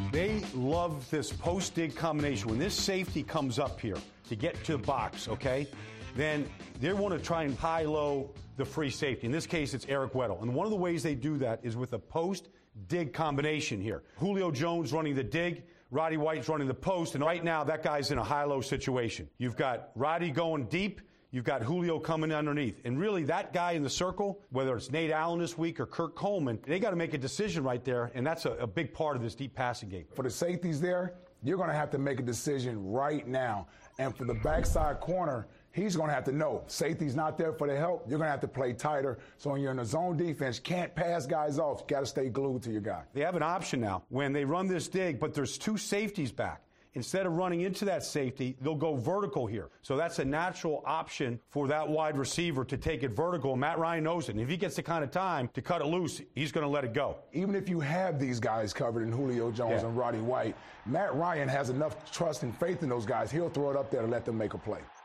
They love this post-dig combination. When this safety comes up here to get to the box, okay, then they want to try and high-low the free safety. In this case, it's Eric Weddle. And one of the ways they do that is with a post-dig combination here. Julio Jones running the dig, Roddy White's running the post, and right now that guy's in a high-low situation. You've got Roddy going deep, you've got Julio coming underneath. And really, that guy in the circle, whether it's Nate Allen this week or Kirk Coleman, they got to make a decision right there, and that's a big part of this deep passing game. For the safeties there, you're going to have to make a decision right now. And for the backside corner, he's going to have to know safety's not there for the help. You're going to have to play tighter. So when you're in a zone defense, can't pass guys off. You got to stay glued to your guy. They have an option now when they run this dig, but there's two safeties back. Instead of running into that safety, they'll go vertical here. So that's a natural option for that wide receiver to take it vertical. Matt Ryan knows it. And if he gets the kind of time to cut it loose, he's going to let it go. Even if you have these guys covered in Julio Jones and Roddy White, Matt Ryan has enough trust and faith in those guys. He'll throw it up there to let them make a play.